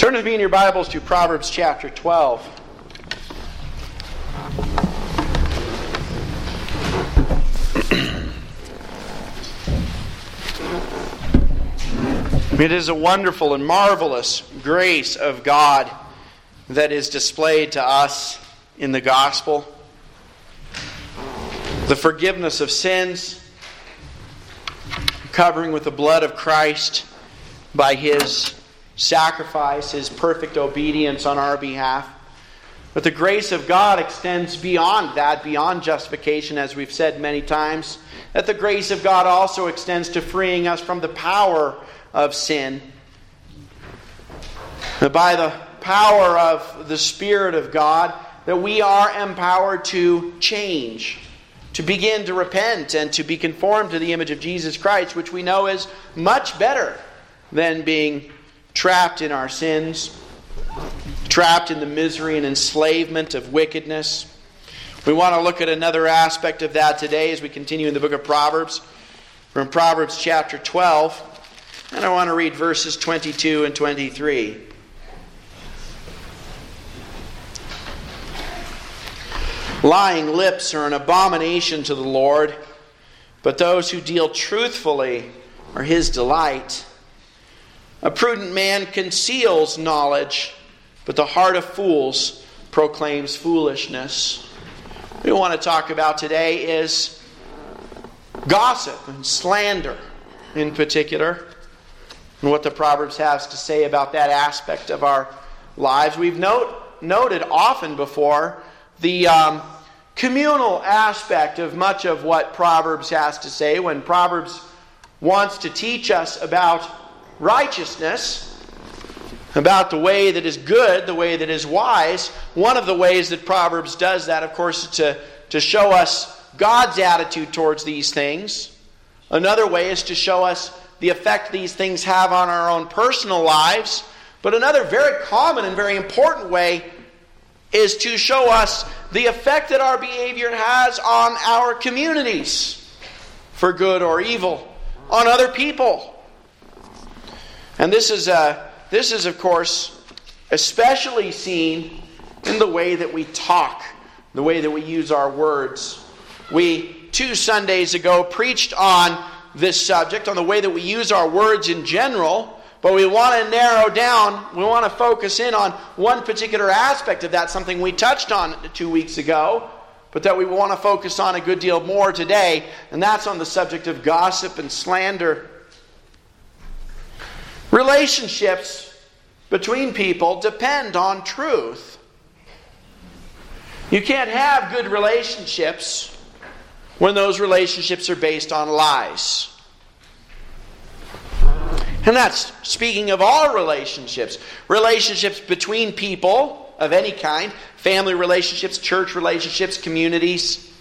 Turn with me in your Bibles to Proverbs chapter 12. It is a wonderful and marvelous grace of God that is displayed to us in the gospel. The forgiveness of sins, covering with the blood of Christ by His sacrifice, His perfect obedience on our behalf. But the grace of God extends beyond that, beyond justification, as we've said many times. That the grace of God also extends to freeing us from the power of sin. By the power of the Spirit of God, that we are empowered to change, to begin to repent, and to be conformed to the image of Jesus Christ, which we know is much better than being trapped in our sins, trapped in the misery and enslavement of wickedness. We want to look at another aspect of that today as we continue in the book of Proverbs. From Proverbs chapter 12, and I want to read verses 22 and 23. Lying lips are an abomination to the Lord, but those who deal truthfully are His delight. A prudent man conceals knowledge, but the heart of fools proclaims foolishness. What we want to talk about today is gossip and slander in particular, and what the Proverbs has to say about that aspect of our lives. We've noted often before the communal aspect of much of what Proverbs has to say. When Proverbs wants to teach us about righteousness, about the way that is good, the way that is wise, one of the ways that Proverbs does that, of course, is to show us God's attitude towards these things. Another way is to show us the effect these things have on our own personal lives. But another very common and very important way is to show us the effect that our behavior has on our communities, for good or evil, on other people. And this is, of course, especially seen in the way that we talk, the way that we use our words. We, 2 Sundays ago, preached on this subject, on the way that we use our words in general, but we want to narrow down, we want to focus in on one particular aspect of that, something we touched on 2 weeks ago, but that we want to focus on a good deal more today, and that's on the subject of gossip and slander. Relationships between people depend on truth. You can't have good relationships when those relationships are based on lies. And that's speaking of all relationships. Relationships between people of any kind. Family relationships, church relationships, communities.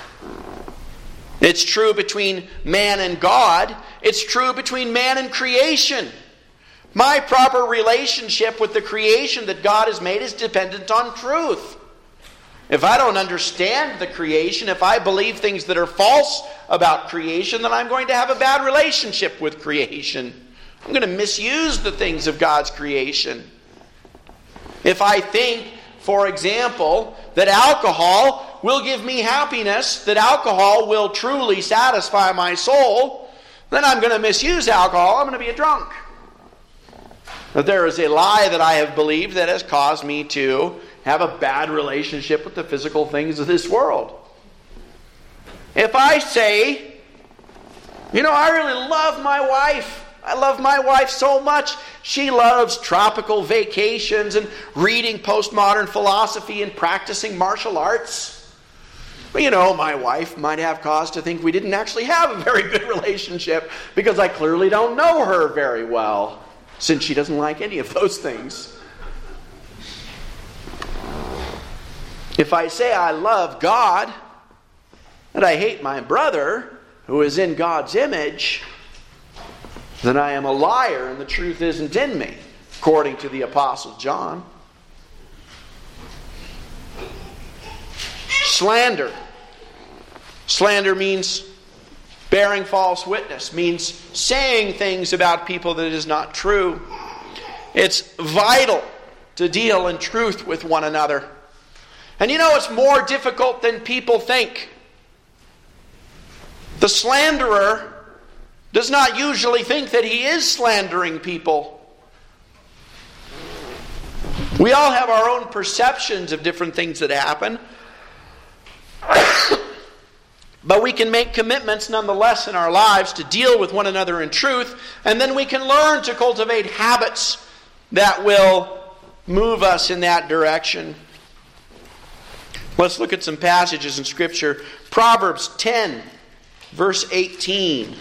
It's true between man and God. It's true between man and creation. My proper relationship with the creation that God has made is dependent on truth. If I don't understand the creation, if I believe things that are false about creation, then I'm going to have a bad relationship with creation. I'm going to misuse the things of God's creation. If I think, for example, that alcohol will give me happiness, that alcohol will truly satisfy my soul, then I'm going to misuse alcohol. I'm going to be a drunk. But there is a lie that I have believed that has caused me to have a bad relationship with the physical things of this world. If I say, I really love my wife. I love my wife so much. She loves tropical vacations and reading postmodern philosophy and practicing martial arts. But my wife might have cause to think we didn't actually have a very good relationship because I clearly don't know her very well, since she doesn't like any of those things. If I say I love God and I hate my brother who is in God's image, then I am a liar and the truth isn't in me, according to the Apostle John. Slander. Slander means bearing false witness, means saying things about people that is not true. It's vital to deal in truth with one another. And you know, it's more difficult than people think. The slanderer does not usually think that he is slandering people. We all have our own perceptions of different things that happen. But we can make commitments nonetheless in our lives to deal with one another in truth, and then we can learn to cultivate habits that will move us in that direction. Let's look at some passages in Scripture. Proverbs 10, verse 18.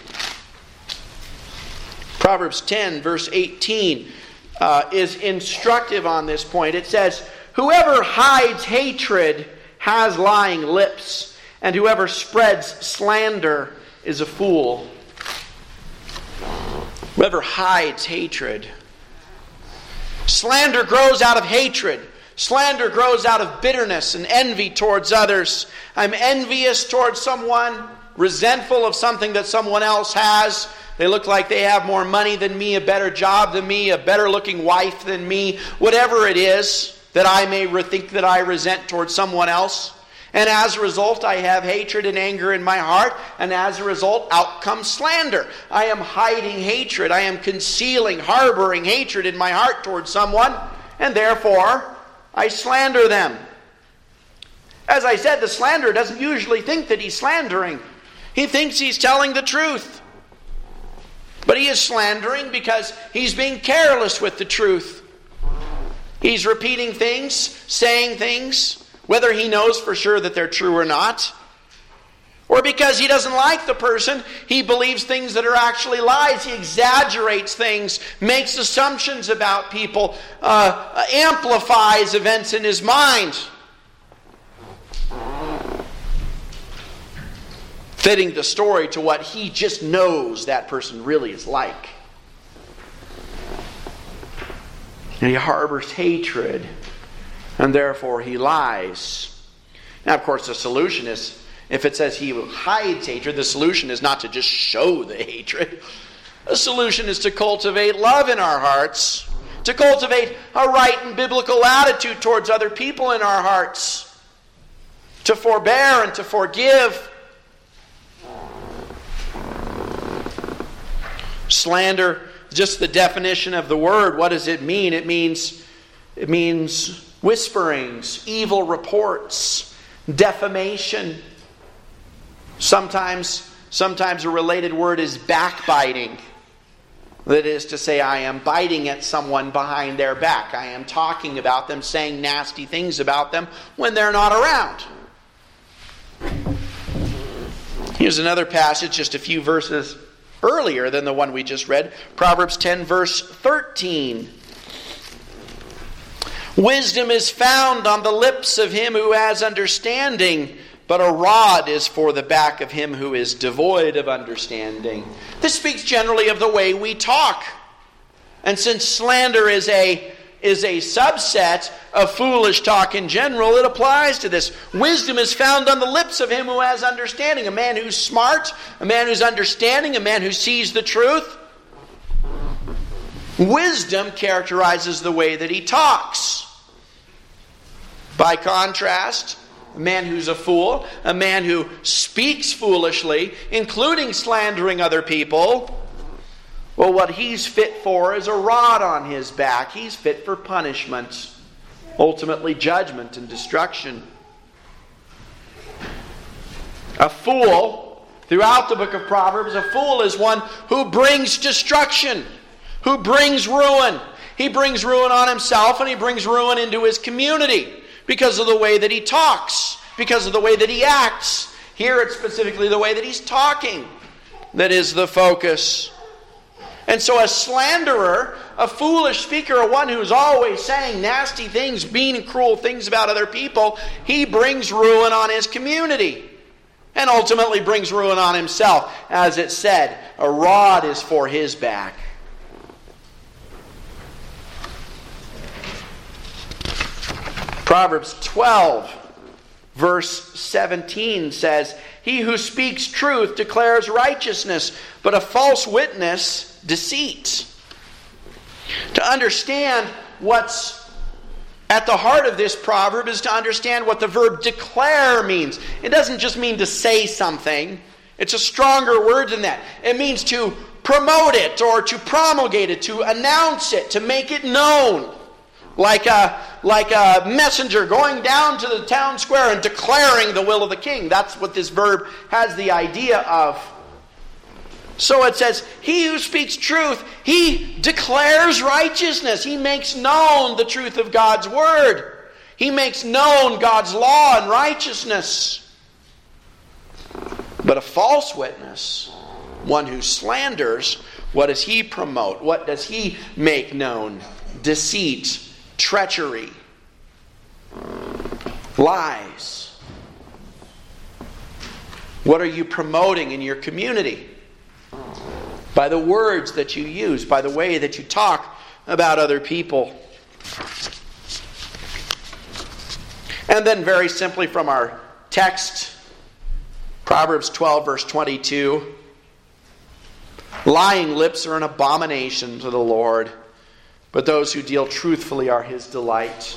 Proverbs 10, verse 18 is instructive on this point. It says, "Whoever hides hatred has lying lips, and whoever spreads slander is a fool." Whoever hides hatred. Slander grows out of hatred. Slander grows out of bitterness and envy towards others. I'm envious towards someone, resentful of something that someone else has. They look like they have more money than me, a better job than me, a better looking wife than me. Whatever it is that I may think that I resent towards someone else. And as a result, I have hatred and anger in my heart. And as a result, out comes slander. I am hiding hatred. I am concealing, harboring hatred in my heart towards someone. And therefore, I slander them. As I said, the slanderer doesn't usually think that he's slandering. He thinks he's telling the truth. But he is slandering because he's being careless with the truth. He's repeating things, saying things, whether he knows for sure that they're true or not. Or because he doesn't like the person, he believes things that are actually lies. He exaggerates things, makes assumptions about people, amplifies events in his mind, fitting the story to what he just knows that person really is like. And he harbors hatred, and therefore he lies. Now, of course, the solution is, if it says he hides hatred, the solution is not to just show the hatred. The solution is to cultivate love in our hearts, to cultivate a right and biblical attitude towards other people in our hearts, to forbear and to forgive. Slander, just the definition of the word, what does it mean? It means whisperings, evil reports, defamation. Sometimes a related word is backbiting. That is to say, I am biting at someone behind their back. I am talking about them, saying nasty things about them when they're not around. Here's another passage, just a few verses earlier than the one we just read. Proverbs 10, verse 13. "Wisdom is found on the lips of him who has understanding, but a rod is for the back of him who is devoid of understanding." This speaks generally of the way we talk. And since slander is a subset of foolish talk in general, it applies to this. Wisdom is found on the lips of him who has understanding. A man who's smart, a man who's understanding, a man who sees the truth. Wisdom characterizes the way that he talks. By contrast, a man who's a fool, a man who speaks foolishly, including slandering other people, well, what he's fit for is a rod on his back. He's fit for punishment, ultimately judgment and destruction. A fool, throughout the book of Proverbs, a fool is one who brings destruction, who brings ruin. He brings ruin on himself and he brings ruin into his community because of the way that he talks, because of the way that he acts. Here it's specifically the way that he's talking that is the focus. And so a slanderer, a foolish speaker, one who's always saying nasty things, mean and cruel things about other people, he brings ruin on his community and ultimately brings ruin on himself. As it said, a rod is for his back. Proverbs 12, verse 17 says, "He who speaks truth declares righteousness, but a false witness deceit." To understand what's at the heart of this proverb is to understand what the verb declare means. It doesn't just mean to say something. It's a stronger word than that. It means to promote it or to promulgate it, to announce it, to make it known. Like a messenger going down to the town square and declaring the will of the king. That's what this verb has the idea of. So it says, he who speaks truth, he declares righteousness. He makes known the truth of God's word. He makes known God's law and righteousness. But a false witness, one who slanders, what does he promote? What does he make known? Deceit, treachery, lies. What are you promoting in your community? By the words that you use, by the way that you talk about other people. And then very simply from our text, Proverbs 12 verse 22. Lying lips are an abomination to the Lord, but those who deal truthfully are his delight.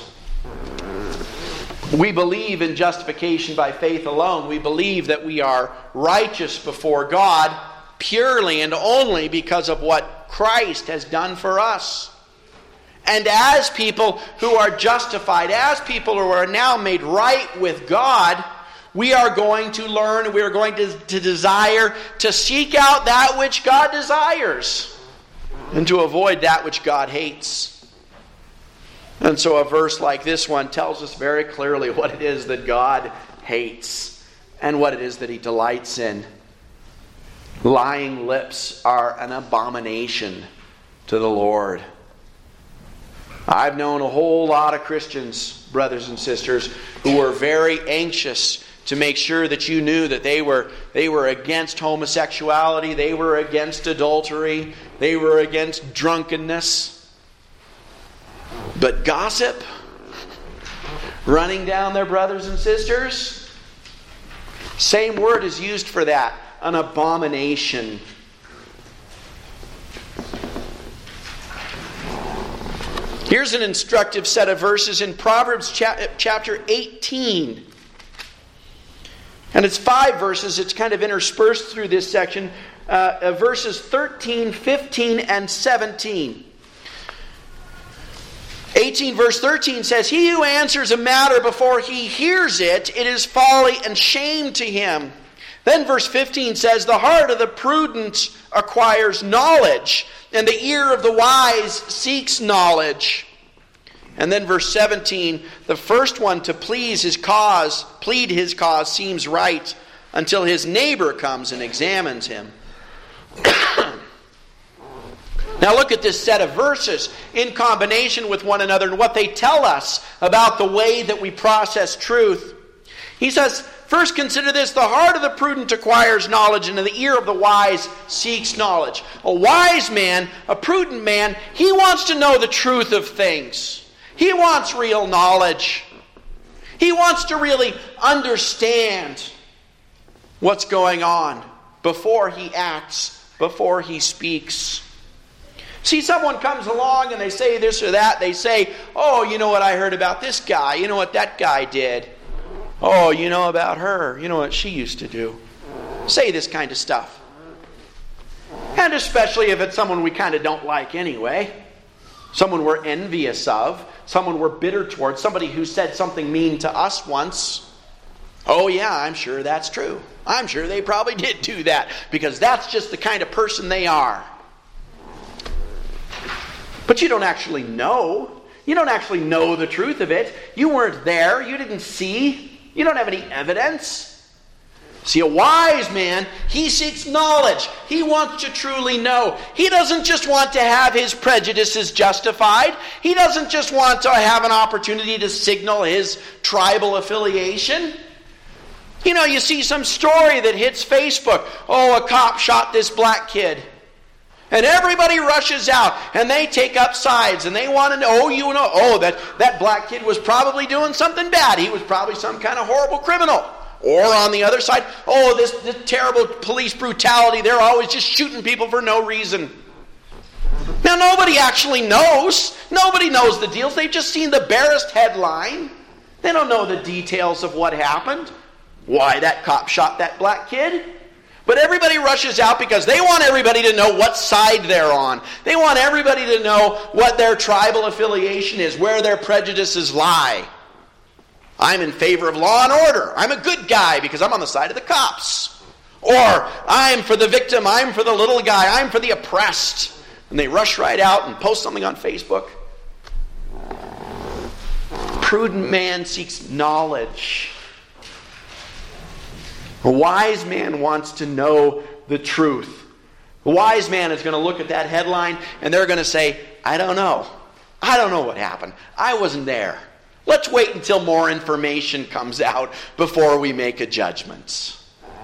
We believe in justification by faith alone. We believe that we are righteous before God purely and only because of what Christ has done for us. And as people who are justified, as people who are now made right with God, we are going to learn, we are going to desire to seek out that which God desires and to avoid that which God hates. And so a verse like this one tells us very clearly what it is that God hates and what it is that he delights in. Lying lips are an abomination to the Lord. I've known a whole lot of Christians, brothers and sisters, who were very anxious to make sure that you knew that they were against homosexuality, they were against adultery, they were against drunkenness. But gossip, running down their brothers and sisters, same word is used for that. An abomination. Here's an instructive set of verses in Proverbs chapter 18. And it's 5 verses. It's kind of interspersed through this section. Verses 13, 15, and 17. 18 verse 13 says, he who answers a matter before he hears it, it is folly and shame to him. Then verse 15 says, the heart of the prudent acquires knowledge, and the ear of the wise seeks knowledge. And then verse 17, the first one to plead his cause seems right, until his neighbor comes and examines him. Now look at this set of verses in combination with one another and what they tell us about the way that we process truth. He says, first consider this, the heart of the prudent acquires knowledge, and the ear of the wise seeks knowledge. A wise man, a prudent man, he wants to know the truth of things. He wants real knowledge. He wants to really understand what's going on before he acts, before he speaks. See, someone comes along and they say this or that. They say, oh, you know what I heard about this guy? You know what that guy did? Oh, you know about her. You know what she used to do. Say this kind of stuff. And especially if it's someone we kind of don't like anyway. Someone we're envious of. Someone we're bitter towards. Somebody who said something mean to us once. Oh yeah, I'm sure that's true. I'm sure they probably did do that. Because that's just the kind of person they are. But you don't actually know. You don't actually know the truth of it. You weren't there. You didn't see. You don't have any evidence. See, a wise man, he seeks knowledge. He wants to truly know. He doesn't just want to have his prejudices justified. He doesn't just want to have an opportunity to signal his tribal affiliation. You know, you see some story that hits Facebook. Oh, a cop shot this black kid. And everybody rushes out and they take up sides and they want to know, that black kid was probably doing something bad. He was probably some kind of horrible criminal. Or on the other side, this terrible police brutality. They're always just shooting people for no reason. Now, nobody actually knows. Nobody knows the deals. They've just seen the barest headline. They don't know the details of what happened. Why that cop shot that black kid. But everybody rushes out because they want everybody to know what side they're on. They want everybody to know what their tribal affiliation is, where their prejudices lie. I'm in favor of law and order. I'm a good guy because I'm on the side of the cops. Or I'm for the victim, I'm for the little guy, I'm for the oppressed. And they rush right out and post something on Facebook. Prudent man seeks knowledge. A wise man wants to know the truth. A wise man is going to look at that headline and they're going to say, I don't know. I don't know what happened. I wasn't there. Let's wait until more information comes out before we make a judgment.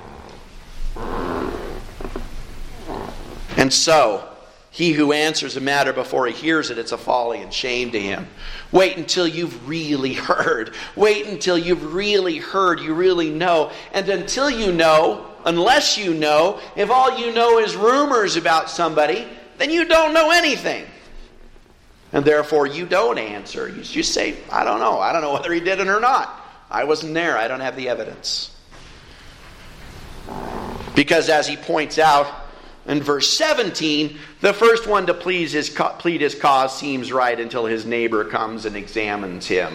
And so, he who answers a matter before he hears it, it's a folly and shame to him. Wait until you've really heard. Wait until you've really heard, you really know. And until you know, unless you know, if all you know is rumors about somebody, then you don't know anything. And therefore you don't answer. You just say, I don't know. I don't know whether he did it or not. I wasn't there. I don't have the evidence. Because as he points out, in verse 17, the first one to plead his cause seems right until his neighbor comes and examines him.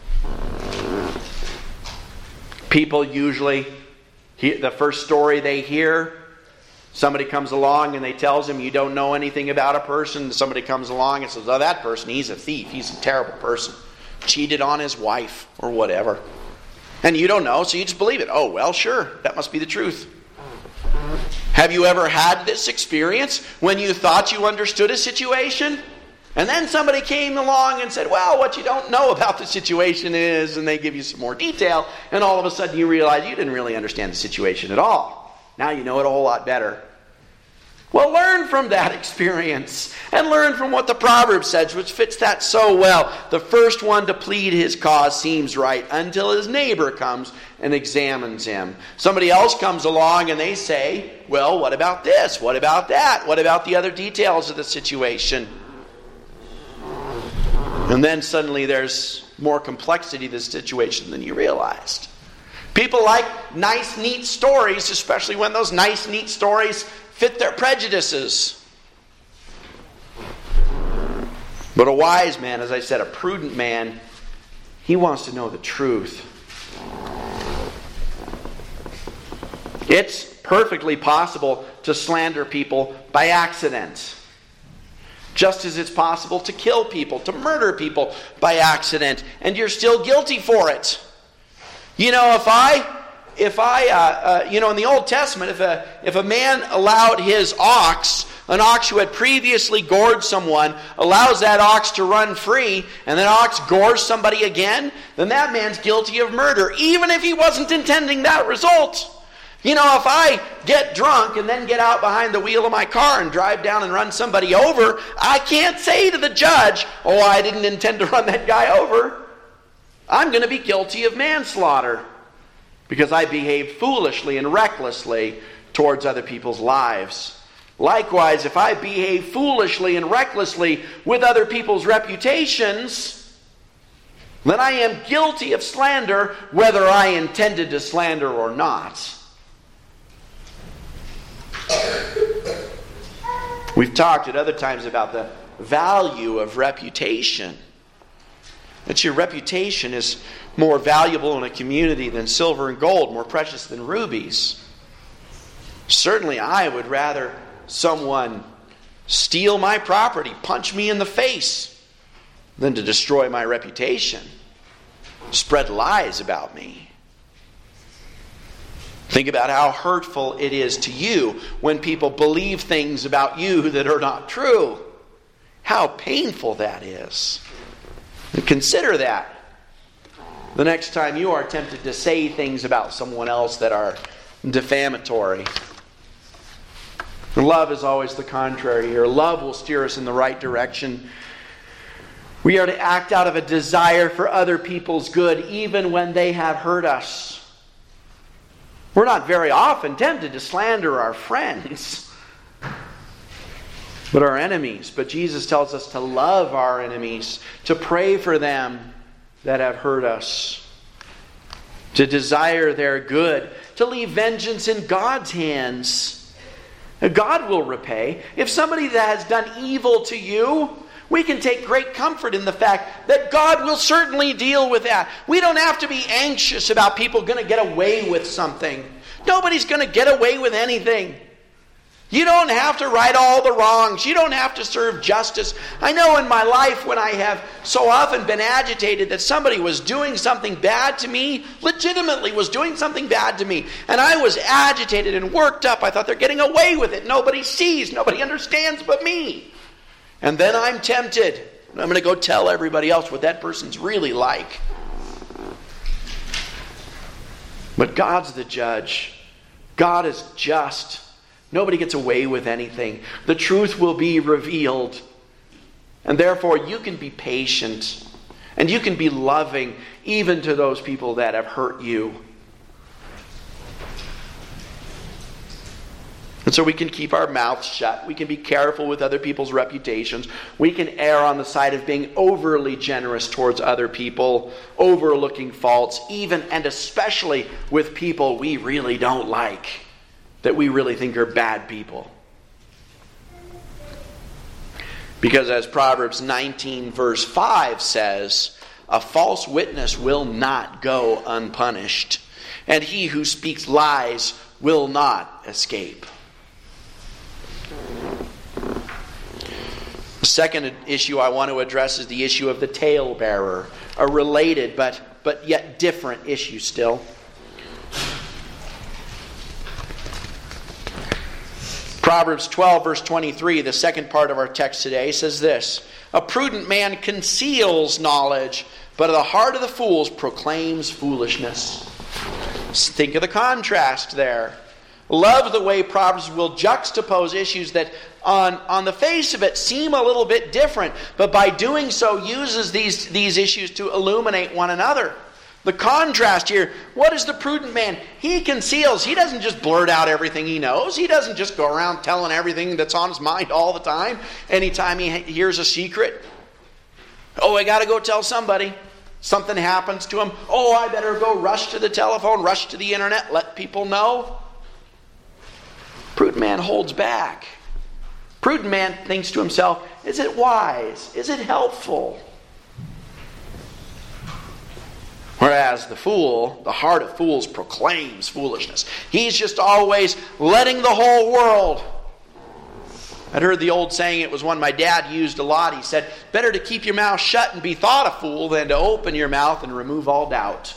People usually, the first story they hear, somebody comes along and they tells him you don't know anything about a person. Somebody comes along and says, oh, that person, he's a thief. He's a terrible person. Cheated on his wife or whatever. And you don't know, so you just believe it. Oh, well, sure, that must be the truth. Have you ever had this experience when you thought you understood a situation? And then somebody came along and said, well, what you don't know about the situation is, and they give you some more detail, and all of a sudden you realize you didn't really understand the situation at all. Now you know it a whole lot better. Well, learn from that experience and learn from what the Proverbs says, which fits that so well. The first one to plead his cause seems right until his neighbor comes and examines him. Somebody else comes along and they say, well, what about this? What about that? What about the other details of the situation? And then suddenly there's more complexity to the situation than you realized. People like nice, neat stories, especially when those nice, neat stories fit their prejudices. But a wise man, as I said, a prudent man, he wants to know the truth. It's perfectly possible to slander people by accident. Just as it's possible to kill people, to murder people by accident, and you're still guilty for it. You know, if I in the Old Testament, if a man allowed his ox, an ox who had previously gored someone, allows that ox to run free, and that ox gores somebody again, then that man's guilty of murder, even if he wasn't intending that result. You know, if I get drunk and then get out behind the wheel of my car and drive down and run somebody over, I can't say to the judge, oh, I didn't intend to run that guy over. I'm going to be guilty of manslaughter because I behaved foolishly and recklessly towards other people's lives. Likewise, if I behave foolishly and recklessly with other people's reputations, then I am guilty of slander whether I intended to slander or not. We've talked at other times about the value of reputation. That your reputation is more valuable in a community than silver and gold, more precious than rubies. Certainly I would rather someone steal my property, punch me in the face, than to destroy my reputation, spread lies about me. Think about how hurtful it is to you when people believe things about you that are not true. How painful that is. And consider that the next time you are tempted to say things about someone else that are defamatory. Love is always the contrary here. Love will steer us in the right direction. We are to act out of a desire for other people's good, even when they have hurt us. We're not very often tempted to slander our friends. but our enemies. But Jesus tells us to love our enemies, to pray for them that have hurt us, to desire their good, to leave vengeance in God's hands. God will repay. If somebody that has done evil to you, we can take great comfort in the fact that God will certainly deal with that. We don't have to be anxious about people going to get away with something. Nobody's going to get away with anything. You don't have to right all the wrongs. You don't have to serve justice. I know in my life when I have so often been agitated that somebody was doing something bad to me, legitimately was doing something bad to me, and I was agitated and worked up. I thought they're getting away with it. Nobody sees, nobody understands but me. And then I'm tempted. I'm going to go tell everybody else what that person's really like. But God's the judge. God is just. Nobody gets away with anything. The truth will be revealed. And therefore you can be patient. And you can be loving even to those people that have hurt you. And so we can keep our mouths shut. We can be careful with other people's reputations. We can err on the side of being overly generous towards other people, overlooking faults, even and especially with people we really don't like, that we really think are bad people. Because as Proverbs 19 verse 5 says, a false witness will not go unpunished, and he who speaks lies will not escape. The second issue I want to address is the issue of the talebearer, a related but yet different issue still. Proverbs 12 verse 23, the second part of our text today, says this: a prudent man conceals knowledge, but the heart of the fools proclaims foolishness. Think of the contrast there. Love the way Proverbs will juxtapose issues that on the face of it seem a little bit different, but by doing so uses these issues to illuminate one another. The contrast here, what is the prudent man? He conceals. He doesn't just blurt out everything he knows. He doesn't just go around telling everything that's on his mind all the time. Anytime he hears a secret. Oh, I got to go tell somebody. Something happens to him. Oh, I better go rush to the telephone, rush to the internet, let people know. Prudent man holds back. Prudent man thinks to himself, is it wise? Is it helpful? Whereas the fool, the heart of fools proclaims foolishness. He's just always letting the whole world. I'd heard the old saying, it was one my dad used a lot. He said, better to keep your mouth shut and be thought a fool than to open your mouth and remove all doubt.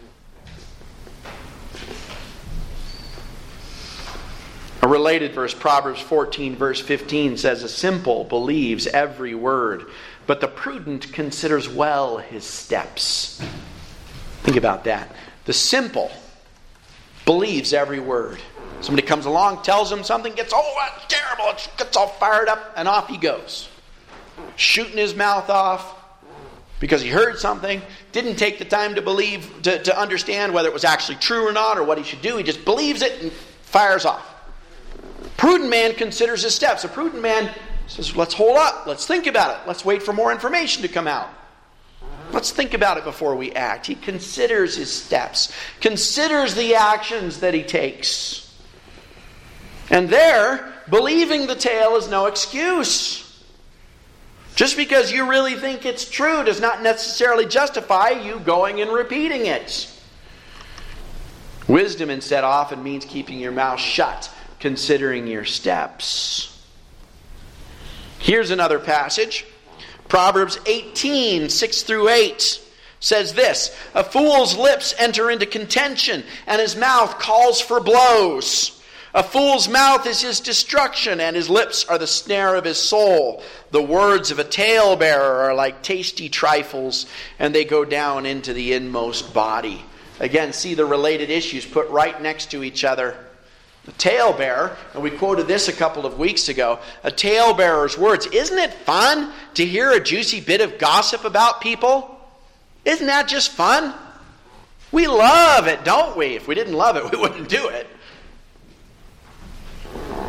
A related verse, Proverbs 14 verse 15 says, a simple believes every word, but the prudent considers well his steps. Think about that. The simple believes every word. Somebody comes along, tells him something, gets, oh, that's terrible, gets all fired up, and off he goes. Shooting his mouth off because he heard something, didn't take the time to believe, to understand whether it was actually true or not, or what he should do. He just believes it and fires off. Prudent man considers his steps. A prudent man says, let's hold up, let's think about it, let's wait for more information to come out. Let's think about it before we act. He considers his steps, considers the actions that he takes. And there, believing the tale is no excuse. Just because you really think it's true does not necessarily justify you going and repeating it. Wisdom instead often means keeping your mouth shut, considering your steps. Here's another passage. Proverbs 18, 6 through 8 says this: a fool's lips enter into contention, and his mouth calls for blows. A fool's mouth is his destruction, and his lips are the snare of his soul. The words of a talebearer are like tasty trifles, and they go down into the inmost body. Again, see the related issues put right next to each other. The talebearer, and we quoted this a couple of weeks ago, a talebearer's words. Isn't it fun to hear a juicy bit of gossip about people? Isn't that just fun? We love it, don't we? If we didn't love it, we wouldn't do it.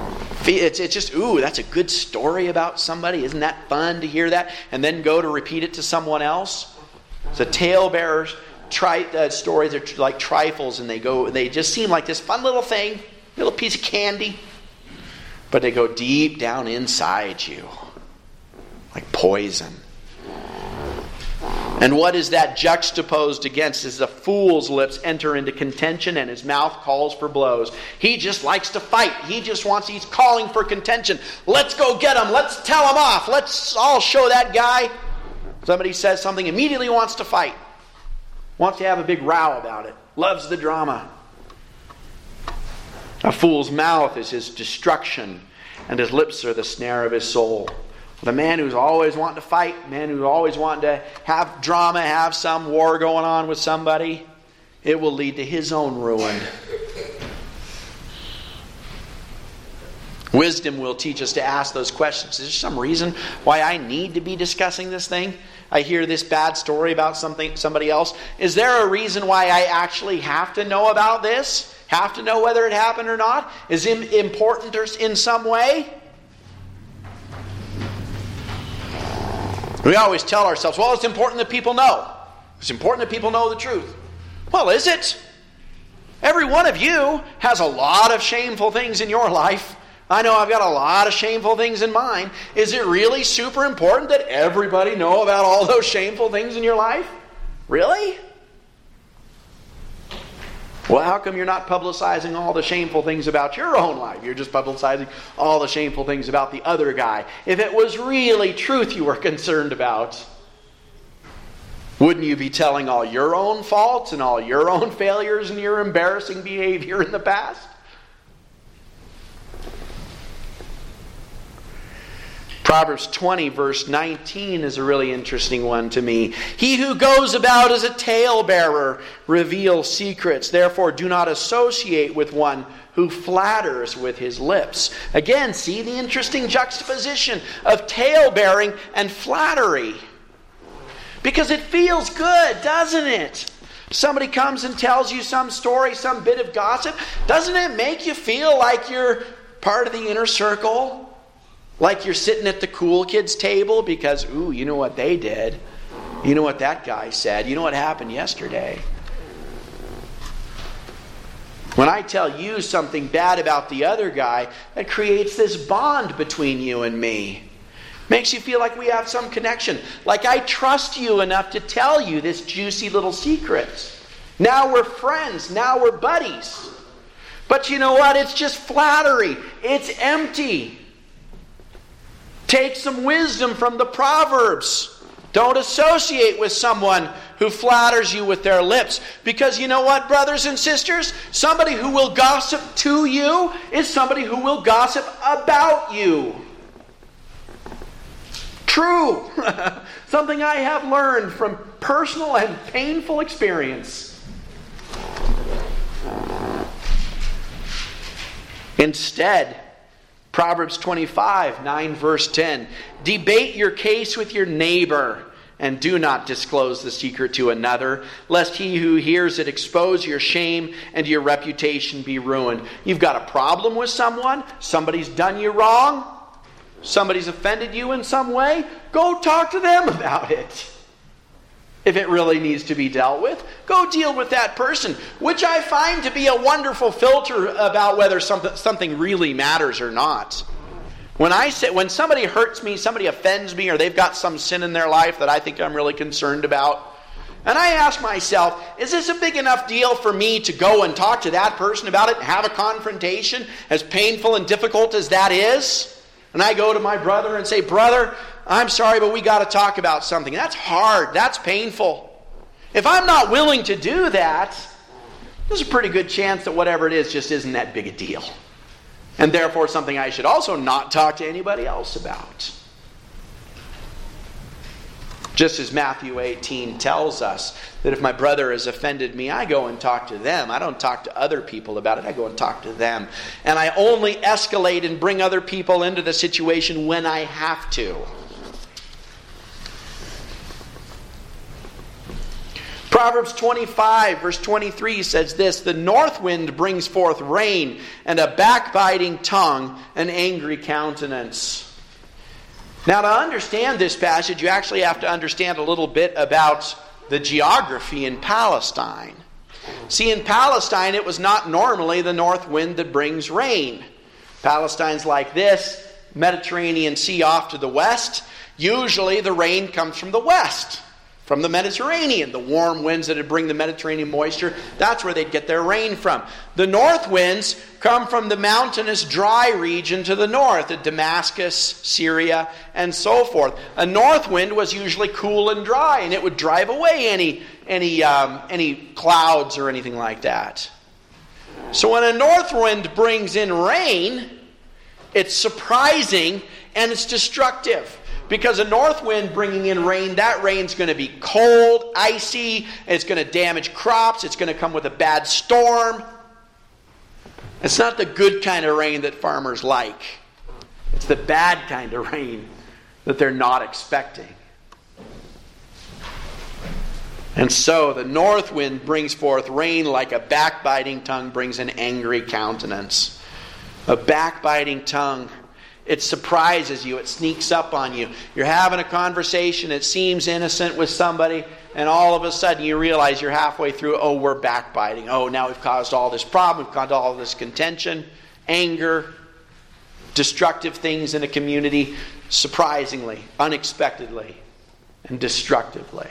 It's just, ooh, that's a good story about somebody. Isn't that fun to hear that? And then go to repeat it to someone else. The talebearers' stories are like trifles, and they just seem like this fun little thing, little piece of candy. But they go deep down inside you, like poison. And what is that juxtaposed against? Is the fool's lips enter into contention and his mouth calls for blows. He just likes to fight. He's calling for contention. Let's go get him. Let's tell him off. Let's all show that guy. Somebody says something, immediately wants to fight. Wants to have a big row about it. Loves the drama. A fool's mouth is his destruction, and his lips are the snare of his soul. The man who's always wanting to fight, the man who's always wanting to have drama, have some war going on with somebody, it will lead to his own ruin. Wisdom will teach us to ask those questions. Is there some reason why I need to be discussing this thing? I hear this bad story about somebody else. Is there a reason why I actually have to know about this? Have to know whether it happened or not? Is it important in some way? We always tell ourselves, well, it's important that people know. It's important that people know the truth. Well, is it? Every one of you has a lot of shameful things in your life. I know I've got a lot of shameful things in mine. Is it really super important that everybody know about all those shameful things in your life? Really? Well, how come you're not publicizing all the shameful things about your own life? You're just publicizing all the shameful things about the other guy. If it was really truth you were concerned about, wouldn't you be telling all your own faults and all your own failures and your embarrassing behavior in the past? Proverbs 20 verse 19 is a really interesting one to me. He who goes about as a talebearer reveals secrets. Therefore do not associate with one who flatters with his lips. Again, see the interesting juxtaposition of talebearing and flattery. Because it feels good, doesn't it? Somebody comes and tells you some story, some bit of gossip. Doesn't it make you feel like you're part of the inner circle? Like you're sitting at the cool kids table because, ooh, you know what they did. You know what that guy said. You know what happened yesterday. When I tell you something bad about the other guy, that creates this bond between you and me. Makes you feel like we have some connection. Like I trust you enough to tell you this juicy little secret. Now we're friends. Now we're buddies. But you know what? It's just flattery. It's empty. Take some wisdom from the Proverbs. Don't associate with someone who flatters you with their lips. Because you know what, brothers and sisters? Somebody who will gossip to you is somebody who will gossip about you. True. Something I have learned from personal and painful experience. Instead, Proverbs 25, 9 verse 10. Debate your case with your neighbor, and do not disclose the secret to another, lest he who hears it expose your shame and your reputation be ruined. You've got a problem with someone, somebody's done you wrong, somebody's offended you in some way, go talk to them about it. If it really needs to be dealt with, go deal with that person, which I find to be a wonderful filter about whether something really matters or not. When somebody hurts me, somebody offends me, or they've got some sin in their life that I think I'm really concerned about, and I ask myself, is this a big enough deal for me to go and talk to that person about it and have a confrontation, as painful and difficult as that is? And I go to my brother and say, brother, I'm sorry, but we got to talk about something. That's hard. That's painful. If I'm not willing to do that, there's a pretty good chance that whatever it is just isn't that big a deal. And therefore something I should also not talk to anybody else about. Just as Matthew 18 tells us that if my brother has offended me, I go and talk to them. I don't talk to other people about it. I go and talk to them. And I only escalate and bring other people into the situation when I have to. Proverbs 25, verse 23 says this, "The north wind brings forth rain, and a backbiting tongue, an angry countenance." Now, to understand this passage, you actually have to understand a little bit about the geography in Palestine. See, in Palestine, it was not normally the north wind that brings rain. Palestine's like this, Mediterranean Sea off to the west. Usually the rain comes from the west, from the Mediterranean. The warm winds that would bring the Mediterranean moisture, that's where they'd get their rain from. The north winds come from the mountainous dry region to the north, at Damascus, Syria, and so forth. A north wind was usually cool and dry, and it would drive away any clouds or anything like that. So when a north wind brings in rain, it's surprising and it's destructive. Because a north wind bringing in rain, that rain's going to be cold, icy, it's going to damage crops, it's going to come with a bad storm. It's not the good kind of rain that farmers like. It's the bad kind of rain that they're not expecting. And so the north wind brings forth rain like a backbiting tongue brings an angry countenance. A backbiting tongue. It surprises you. It sneaks up on you. You're having a conversation. It seems innocent with somebody. And all of a sudden you realize you're halfway through. Oh, we're backbiting. Oh, now we've caused all this problem. We've caused all this contention, anger, destructive things in a community. Surprisingly, unexpectedly, and destructively.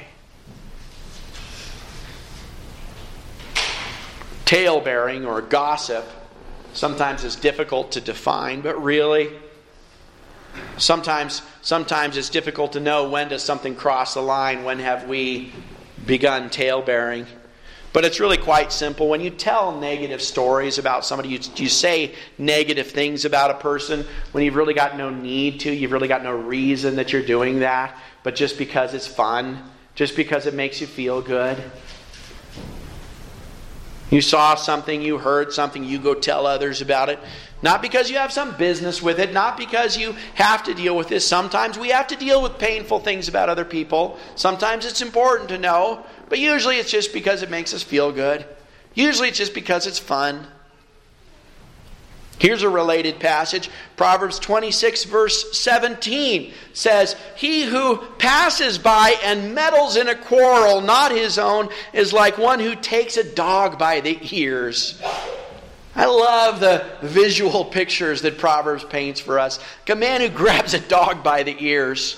Tale-bearing or gossip sometimes is difficult to define, but really, sometimes it's difficult to know when does something cross the line, when have we begun tale-bearing. But it's really quite simple. When you tell negative stories about somebody, you say negative things about a person when you've really got no need to, you've really got no reason that you're doing that, but just because it's fun, just because it makes you feel good. You saw something, you heard something, you go tell others about it. Not because you have some business with it, not because you have to deal with this. Sometimes we have to deal with painful things about other people. Sometimes it's important to know, but usually it's just because it makes us feel good. Usually it's just because it's fun. Here's a related passage. Proverbs 26 verse 17 says, "He who passes by and meddles in a quarrel not his own is like one who takes a dog by the ears." I love the visual pictures that Proverbs paints for us. Like a man who grabs a dog by the ears.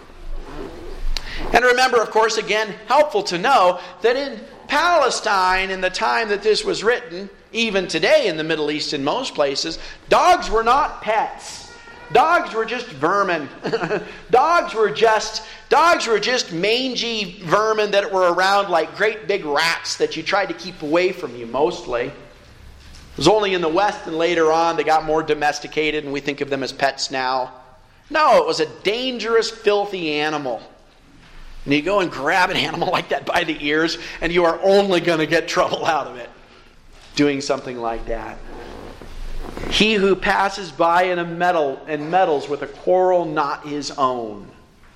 And remember, of course, again, helpful to know that in Palestine, in the time that this was written, even today in the Middle East in most places, dogs were not pets. Dogs were just vermin. Dogs were just mangy vermin that were around like great big rats that you tried to keep away from you mostly. It was only in the West and later on they got more domesticated and we think of them as pets now. No, it was a dangerous, filthy animal. And you go and grab an animal like that by the ears and you are only going to get trouble out of it doing something like that. He who passes by and meddles with a quarrel not his own.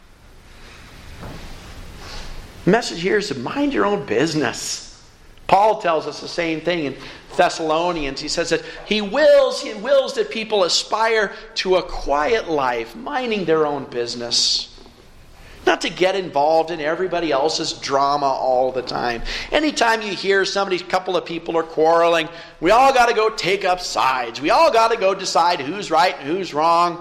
The message here is to mind your own business. Paul tells us the same thing in Thessalonians. He says that he wills that people aspire to a quiet life, minding their own business. Not to get involved in everybody else's drama all the time. Anytime you hear a couple of people are quarreling, we all got to go take up sides. We all got to go decide who's right and who's wrong.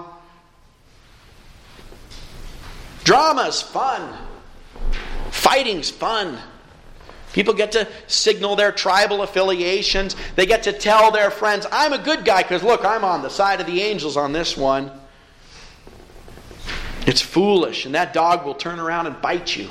Drama's fun. Fighting's fun. People get to signal their tribal affiliations. They get to tell their friends, I'm a good guy because look, I'm on the side of the angels on this one. It's foolish, and that dog will turn around and bite you.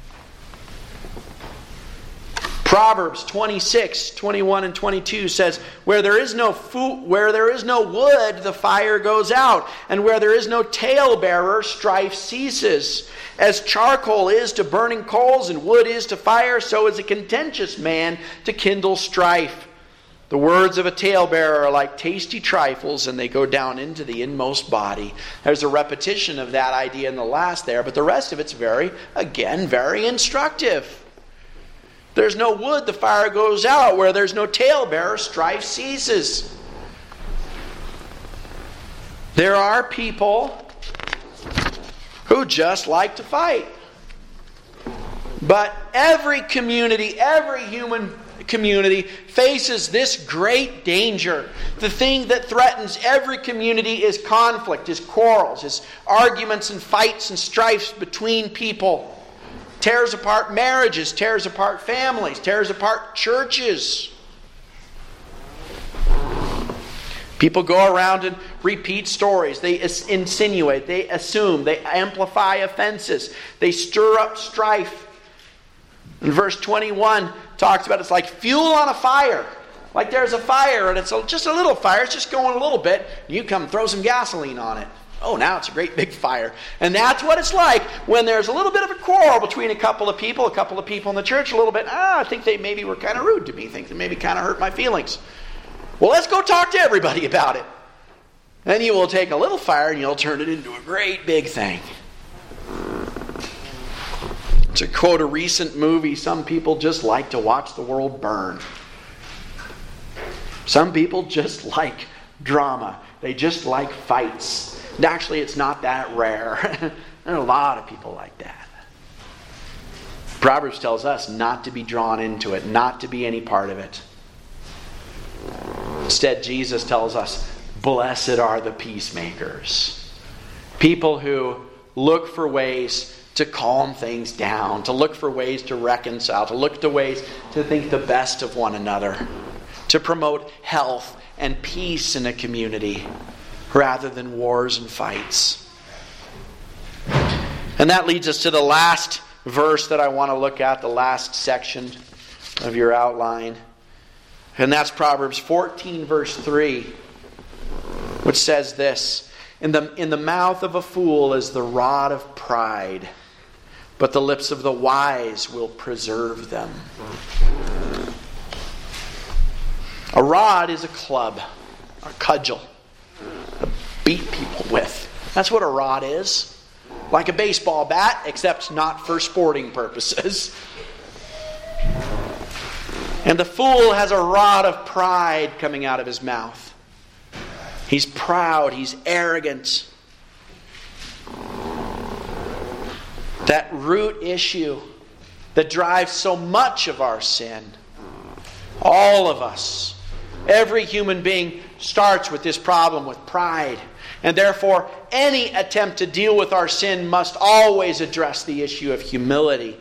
Proverbs 26, 21 and 22 says, where there is no wood, the fire goes out, and where there is no talebearer, strife ceases. As charcoal is to burning coals and wood is to fire, so is a contentious man to kindle strife. The words of a talebearer are like tasty trifles, and they go down into the inmost body. There's a repetition of that idea in the last there, but the rest of it's very instructive. There's no wood, the fire goes out. Where there's no talebearer, strife ceases. There are people who just like to fight. But every community, every human community faces this great danger. The thing that threatens every community is conflict, is quarrels, is arguments and fights and strifes between people. Tears apart marriages, tears apart families, tears apart churches. People go around and repeat stories. They insinuate, they assume, they amplify offenses. They stir up strife. And verse 21 talks about it's like fuel on a fire. Like there's a fire and it's just a little fire. It's just going a little bit. You come throw some gasoline on it. Oh, now it's a great big fire. And that's what it's like when there's a little bit of a quarrel between a couple of people in the church, a little bit. I think they maybe were kind of rude to me. I think they maybe kind of hurt my feelings. Well, let's go talk to everybody about it. Then you will take a little fire and you'll turn it into a great big thing. To quote a recent movie, some people just like to watch the world burn. Some people just like drama. They just like fights. And actually, it's not that rare. There are a lot of people like that. Proverbs tells us not to be drawn into it, not to be any part of it. Instead, Jesus tells us, blessed are the peacemakers. People who look for ways to calm things down, to look for ways to reconcile, to look for ways to think the best of one another, to promote health and peace in a community rather than wars and fights. And that leads us to the last verse that I want to look at, the last section of your outline. And that's Proverbs 14, verse 3, which says this, In the mouth of a fool is the rod of pride, but the lips of the wise will preserve them. A rod is a club, a cudgel, to beat people with. That's what a rod is. Like a baseball bat, except not for sporting purposes. And the fool has a rod of pride coming out of his mouth. He's proud, he's arrogant. That root issue that drives so much of our sin. All of us, every human being starts with this problem with pride. And therefore, any attempt to deal with our sin must always address the issue of humility.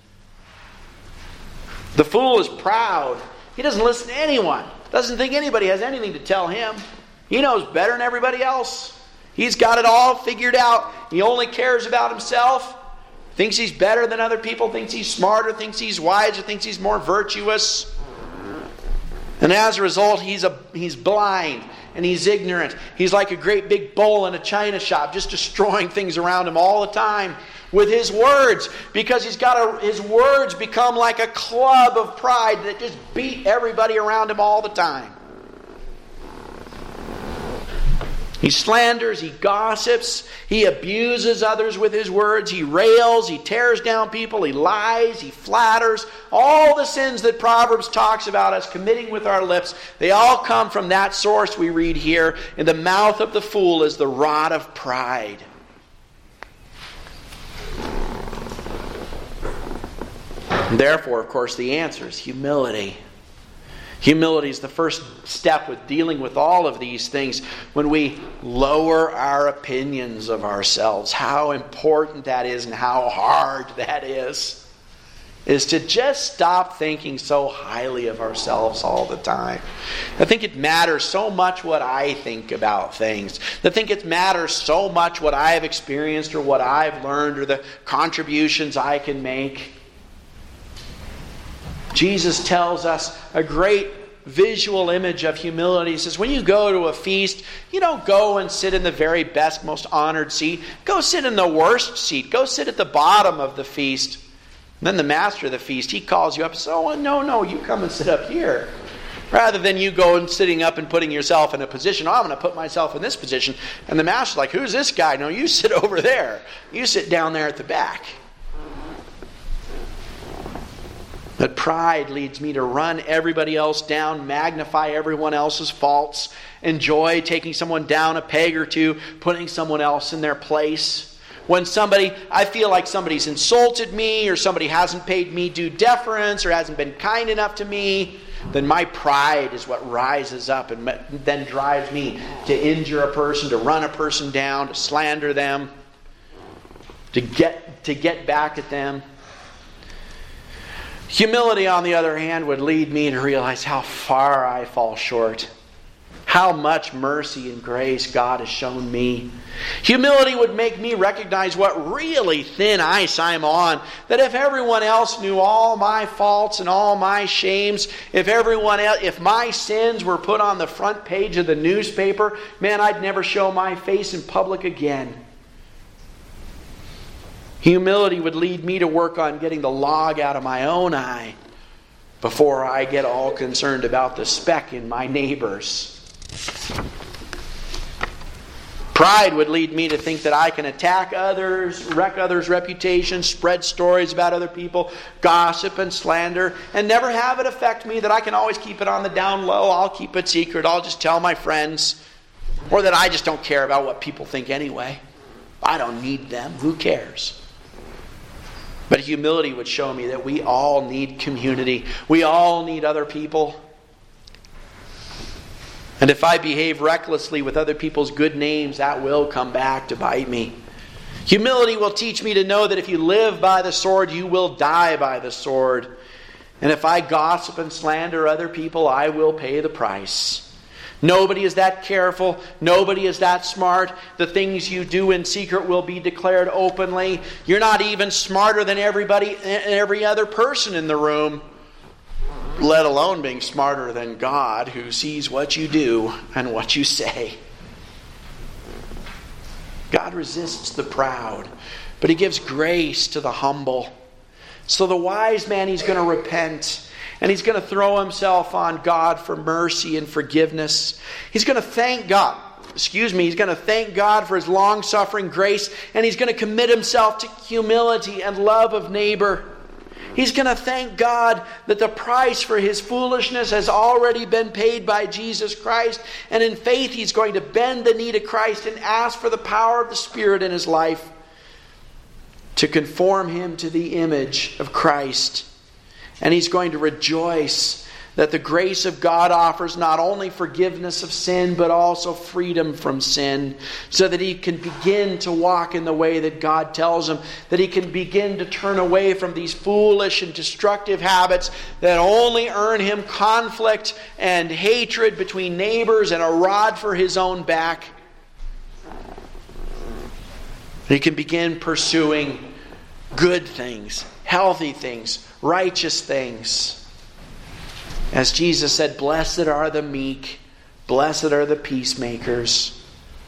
The fool is proud. He doesn't listen to anyone. Doesn't think anybody has anything to tell him. He knows better than everybody else. He's got it all figured out. He only cares about himself. Thinks he's better than other people. Thinks he's smarter. Thinks he's wiser. Thinks he's more virtuous. And as a result, he's blind and he's ignorant. He's like a great big bull in a china shop, just destroying things around him all the time with his words, because his words become like a club of pride that just beat everybody around him all the time. He slanders, he gossips, he abuses others with his words, he rails, he tears down people, he lies, he flatters. All the sins that Proverbs talks about us committing with our lips, they all come from that source we read here. In the mouth of the fool is the rod of pride. And therefore, of course, the answer is humility. Humility is the first step with dealing with all of these things. When we lower our opinions of ourselves, how important that is and how hard that is to just stop thinking so highly of ourselves all the time. I think it matters so much what I think about things. I think it matters so much what I have experienced or what I've learned or the contributions I can make. Jesus tells us a great visual image of humility. He says, when you go to a feast, you don't go and sit in the very best, most honored seat. Go sit in the worst seat. Go sit at the bottom of the feast. And then the master of the feast, he calls you up and says, oh, no, you come and sit up here. Rather than you go and sitting up and putting yourself in a position, I'm going to put myself in this position. And the master's like, who's this guy? No, you sit over there. You sit down there at the back. But pride leads me to run everybody else down, magnify everyone else's faults, enjoy taking someone down a peg or two, putting someone else in their place. When I feel like somebody's insulted me, or somebody hasn't paid me due deference, or hasn't been kind enough to me, then my pride is what rises up and then drives me to injure a person, to run a person down, to slander them, to get back at them. Humility, on the other hand, would lead me to realize how far I fall short. How much mercy and grace God has shown me. Humility would make me recognize what really thin ice I'm on. That if everyone else knew all my faults and all my shames, if my sins were put on the front page of the newspaper, man, I'd never show my face in public again. Humility would lead me to work on getting the log out of my own eye before I get all concerned about the speck in my neighbor's. Pride would lead me to think that I can attack others, wreck others' reputations, spread stories about other people, gossip and slander, and never have it affect me, that I can always keep it on the down low, I'll keep it secret, I'll just tell my friends, or that I just don't care about what people think anyway. I don't need them, who cares? But humility would show me that we all need community. We all need other people. And if I behave recklessly with other people's good names, that will come back to bite me. Humility will teach me to know that if you live by the sword, you will die by the sword. And if I gossip and slander other people, I will pay the price. Nobody is that careful. Nobody is that smart. The things you do in secret will be declared openly. You're not even smarter than every other person in the room, let alone being smarter than God, who sees what you do and what you say. God resists the proud, but He gives grace to the humble. So the wise man, he's going to repent. And he's going to throw himself on God for mercy and forgiveness. He's going to thank God. He's going to thank God for His long-suffering grace. And he's going to commit himself to humility and love of neighbor. He's going to thank God that the price for his foolishness has already been paid by Jesus Christ. And in faith, he's going to bend the knee to Christ and ask for the power of the Spirit in his life to conform him to the image of Christ. And he's going to rejoice that the grace of God offers not only forgiveness of sin, but also freedom from sin, so that he can begin to walk in the way that God tells him, that he can begin to turn away from these foolish and destructive habits that only earn him conflict and hatred between neighbors and a rod for his own back. He can begin pursuing good things, healthy things, righteous things. As Jesus said, blessed are the meek, blessed are the peacemakers.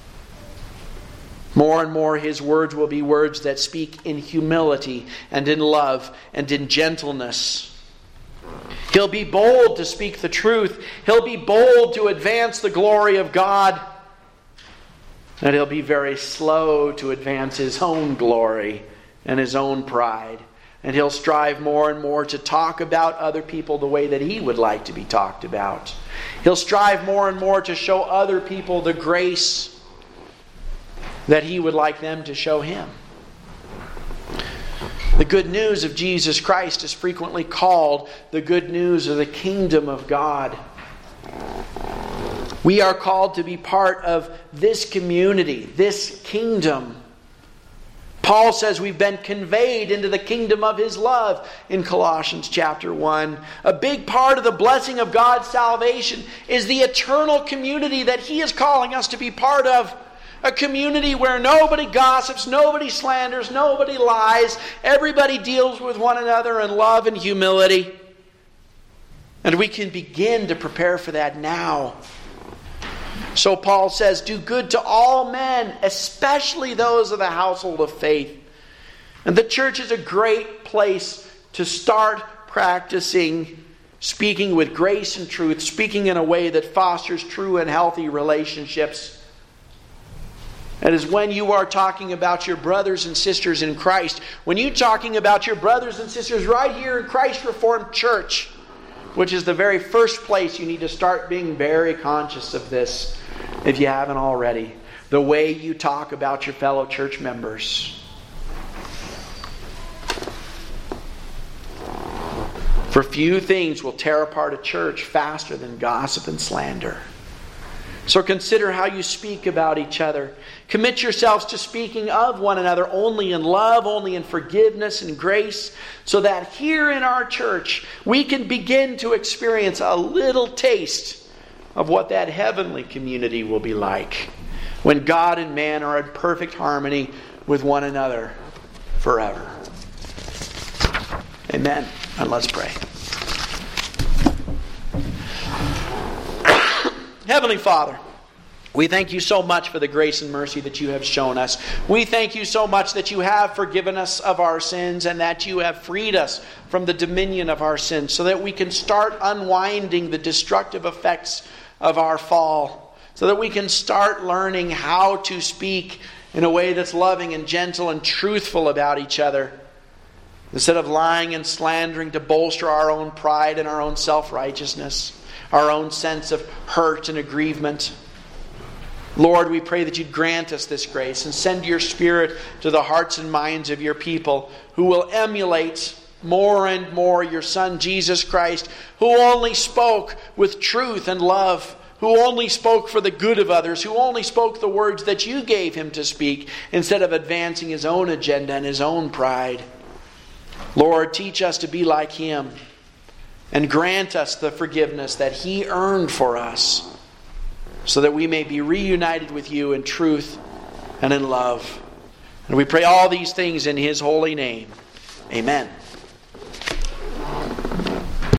More and more his words will be words that speak in humility and in love and in gentleness. He'll be bold to speak the truth. He'll be bold to advance the glory of God. And he'll be very slow to advance his own glory and his own pride. And he'll strive more and more to talk about other people the way that he would like to be talked about. He'll strive more and more to show other people the grace that he would like them to show him. The good news of Jesus Christ is frequently called the good news of the kingdom of God. We are called to be part of this community, this kingdom. Paul says we've been conveyed into the kingdom of His love in Colossians chapter 1. A big part of the blessing of God's salvation is the eternal community that He is calling us to be part of. A community where nobody gossips, nobody slanders, nobody lies. Everybody deals with one another in love and humility. And we can begin to prepare for that now. So Paul says, do good to all men, especially those of the household of faith. And the church is a great place to start practicing speaking with grace and truth, speaking in a way that fosters true and healthy relationships. That is when you are talking about your brothers and sisters in Christ. When you're talking about your brothers and sisters right here in Christ Reformed Church, which is the very first place you need to start being very conscious of this, if you haven't already. The way you talk about your fellow church members. For few things will tear apart a church faster than gossip and slander. So consider how you speak about each other. Commit yourselves to speaking of one another only in love, only in forgiveness and grace, so that here in our church we can begin to experience a little taste of what that heavenly community will be like when God and man are in perfect harmony with one another forever. Amen. And let's pray. Heavenly Father, we thank you so much for the grace and mercy that you have shown us. We thank you so much that you have forgiven us of our sins and that you have freed us from the dominion of our sins so that we can start unwinding the destructive effects of our fall, so that we can start learning how to speak in a way that's loving and gentle and truthful about each other, instead of lying and slandering to bolster our own pride and our own self-righteousness, our own sense of hurt and aggrievement. Lord, we pray that you'd grant us this grace and send your Spirit to the hearts and minds of your people who will emulate more and more your Son, Jesus Christ, who only spoke with truth and love, who only spoke for the good of others, who only spoke the words that you gave him to speak instead of advancing his own agenda and his own pride. Lord, teach us to be like him and grant us the forgiveness that he earned for us, so that we may be reunited with you in truth and in love. And we pray all these things in his holy name. Amen.